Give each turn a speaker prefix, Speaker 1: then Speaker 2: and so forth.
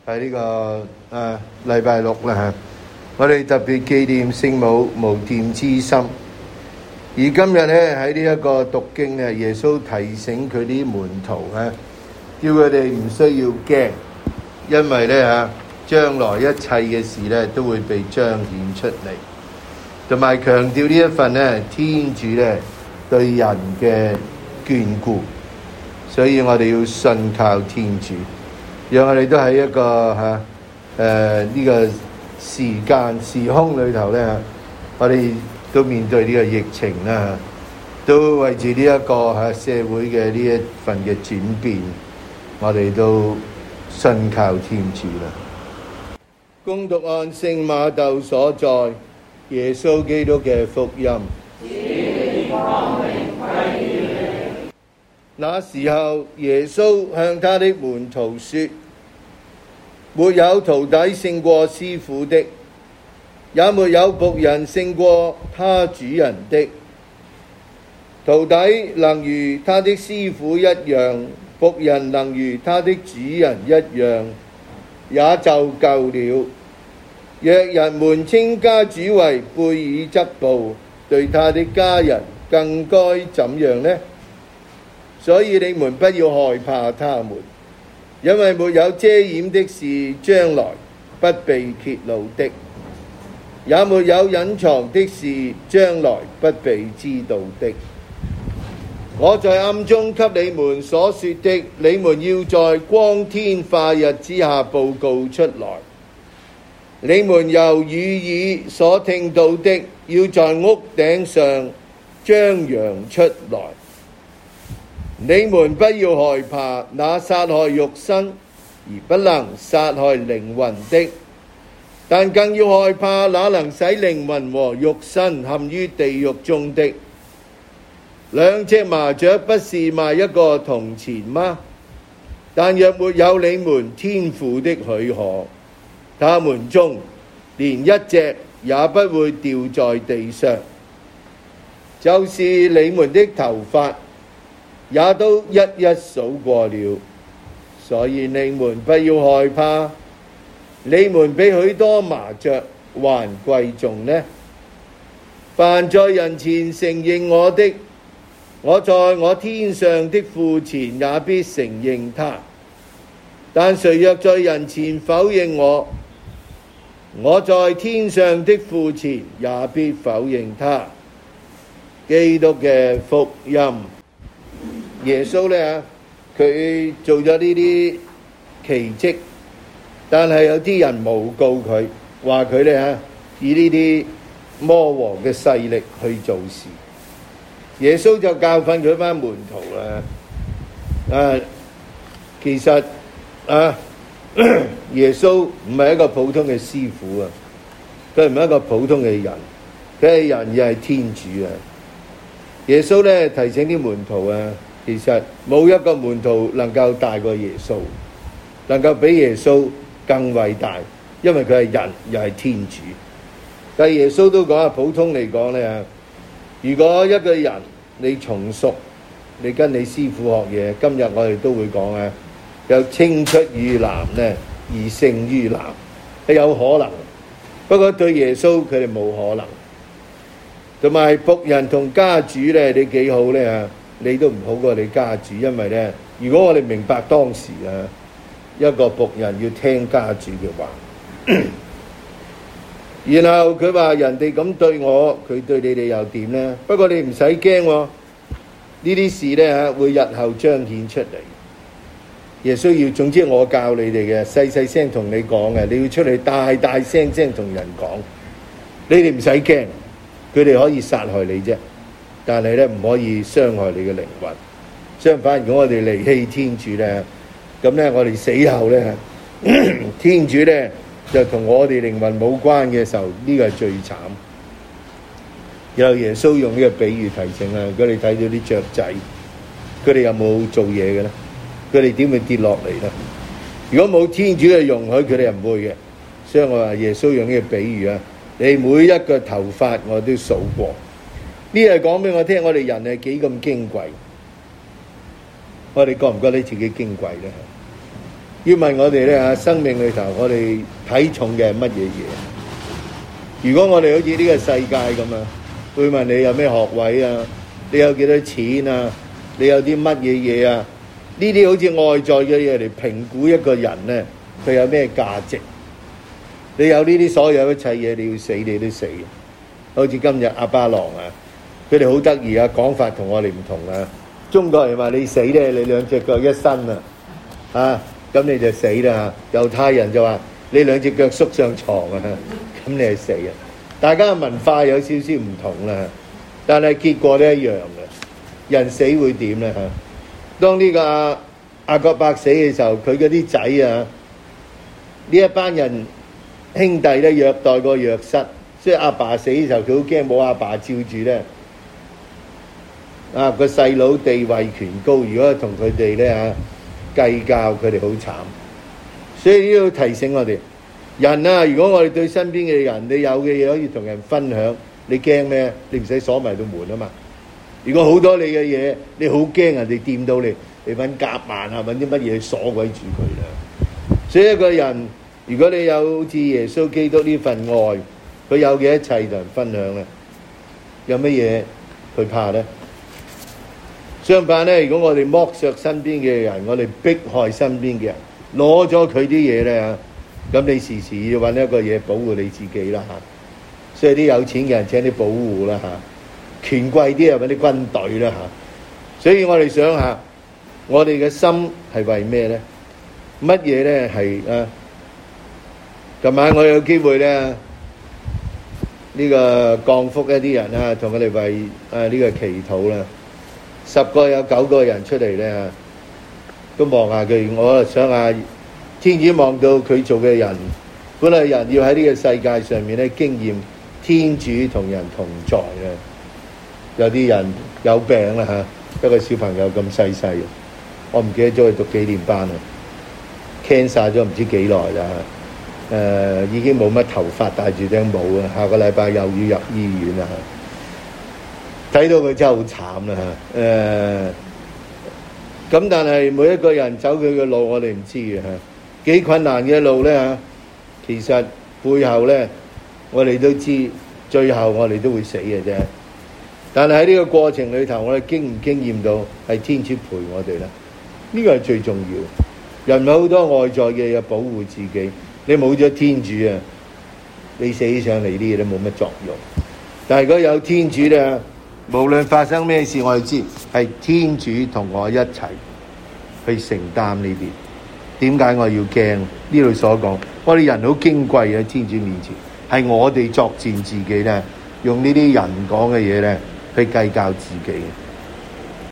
Speaker 1: 喺呢個禮拜六啦，我哋特別紀念聖母無玷之心。而今日咧喺呢一個讀經咧，耶穌提醒佢啲門徒叫佢哋唔需要驚，因為咧將來一切嘅事咧都會被彰顯出嚟，同埋強調呢一份咧天主咧對人嘅眷顧，所以我哋要信靠天主，讓我哋都喺一個呢個時空裏頭咧，我哋都面對呢個疫情啦，都為住呢一個社會嘅呢一份嘅轉變，我哋都信靠天主啦。恭讀按聖馬竇所載耶穌基督嘅福音。那時候，耶穌向他的門徒說：沒有徒弟勝過師傅的，也沒有僕人勝過他主人的。徒弟能如他的師傅一樣，僕人能如他的主人一樣，也就夠了。若人們稱家主為貝爾則布，對他的家人更該怎樣呢？所以你們不要害怕他們，因為沒有遮掩的事將來不被揭露的，也沒有隱藏的事將來不被知道的。我在暗中給你們所說的，你們要在光天化日之下報告出來。你們由耳耳所聽到的，要在屋頂上張揚出來。你們不要害怕那殺害肉身而不能殺害靈魂的，但更要害怕那能使靈魂和肉身陷於地獄中的。兩隻麻雀不是賣一個銅錢嗎？但若沒有你們天父的許可，他們中連一隻也不會掉在地上。就是你們的頭髮也都一一數過了，所以你們不要害怕，你們比許多麻雀還貴重呢。凡在人前承認我的，我在我天上的父前也必承認他。但誰若在人前否認我，我在天上的父前也必否認他。基督嘅福音。耶穌咧，佢做咗呢啲奇蹟，但係有啲人誣告佢，話佢咧以呢啲魔王嘅勢力去做事。耶穌就教訓佢班門徒啦。其實耶穌唔係一個普通嘅師傅啊，佢唔係一個普通嘅人，佢係人又係天主啊。耶穌咧提醒啲門徒啊，其實冇一個門徒能夠大過耶穌，能夠比耶穌更偉大，因為佢係人又係天主。但係耶穌都講啊，普通嚟講咧，如果一個人你從屬，你跟你師傅學嘢，今日我哋都會講啊，有青出於藍咧而勝於藍，係有可能。不過對耶穌佢哋冇可能。同埋僕人同家主咧，你幾好咧？你都唔好過你家主，因為咧，如果我哋明白當時一個僕人要聽家主嘅話，然後佢話人哋咁對我，佢對你哋又點咧？不過你唔使驚，呢啲事咧會日後彰顯出嚟。耶穌要，總之我教你哋嘅，細細聲同你講嘅，你要出嚟大大聲聲同人講，你哋唔使驚。佢哋可以殺害你啫，但係咧唔可以傷害你嘅靈魂。相反，如果我哋離棄天主咧，咁咧我哋死後咧，天主咧就同我哋靈魂冇關嘅時候，呢個係最慘。然後耶穌用呢個比喻提醒啊，如果你睇到啲雀仔，佢哋有冇做嘢嘅咧？佢哋點會跌落嚟咧？如果冇天主嘅容許，佢哋係唔會嘅。所以我話耶穌用呢個比喻啊。你每一個頭髮我都數過，呢係講俾我聽，我哋人係幾咁矜貴。我哋覺唔覺得自己矜貴咧？ 要問我哋咧生命裏頭我哋睇重嘅係乜嘢嘢？如果我哋好似呢個世界咁啊，會問你有咩學位啊？你有幾多錢啊？你有啲乜嘢嘢啊？呢啲好似外在嘅嘢嚟評估一個人咧，佢有咩價值？你有呢啲所有一切嘢，你要死你都死。好似今日亞巴郎啊，佢哋好得意啊，講法同我哋唔同啊。中國人話你死咧，你兩隻腳一伸啊，咁你就死啦。猶太人就話你兩隻腳縮上床啊，咁你係死啊。大家嘅文化有少少唔同啦，但係結果都一樣嘅。人死會點咧嚇？當呢個雅各伯死嘅時候，佢嗰啲仔啊，呢一班人兄弟咧虐待個約瑟，所以阿爸死嘅時候，佢好驚冇阿爸照住咧。個細佬地位權高，如果同佢哋咧計較，佢哋好慘。所以呢要提醒我哋人啊，如果我哋對身邊嘅人，你有嘅嘢可以同人分享，你驚咩？你唔使鎖埋道門啊嘛。如果好多你嘅嘢，你好驚人哋掂到你，你揾夾萬啊，揾啲乜嘢鎖鬼住佢啦。所以一個人，如果你有好似耶穌基督呢份愛，佢有嘅一切同人分享咧，有乜嘢佢怕咧？相反咧，如果我哋剝削身邊嘅人，我哋迫害身邊嘅人，攞咗佢啲嘢咧，咁你時時要揾一個嘢保護你自己啦嚇。所以啲有錢嘅人請啲保護啦嚇，權貴啲啊揾啲軍隊啦嚇。所以我哋想下，我哋嘅心係為咩咧？乜嘢咧係啊？琴晚我有機會咧，呢個降福一啲人啊，同佢哋為呢個祈禱啦。10個有9個人出嚟咧，都望下佢。我想下天主望到佢做嘅人，本來人要喺呢個世界上面咧經驗天主同人同在啊。有啲人有病啦嚇，一個小朋友咁細細，我唔記得咗佢讀幾年班啦 ，cancer 咗唔知幾耐啦，已經冇乜頭髮，戴住頂帽啊，下個禮拜又要入醫院啦。睇到佢真係好慘啦嚇，咁但係每一個人走佢嘅路，我哋唔知嘅嚇，幾困難嘅路咧嚇，其實背後咧，我哋都知，最後我哋都會死嘅啫。但係喺呢個過程裏頭，我哋經唔經驗到係天主陪我哋咧？呢個係最重要。人有好多外在嘅嘢保護自己，你冇咗天主啊，你死上嚟啲嘢都冇乜作用。但係如果有天主咧，無論發生咩事，我哋知係天主同我一齊去承擔呢啲。點解我要驚？呢度所講，我哋人好矜貴喺天主面前，係我哋作踐自己咧，用呢啲人講嘅嘢咧去計較自己。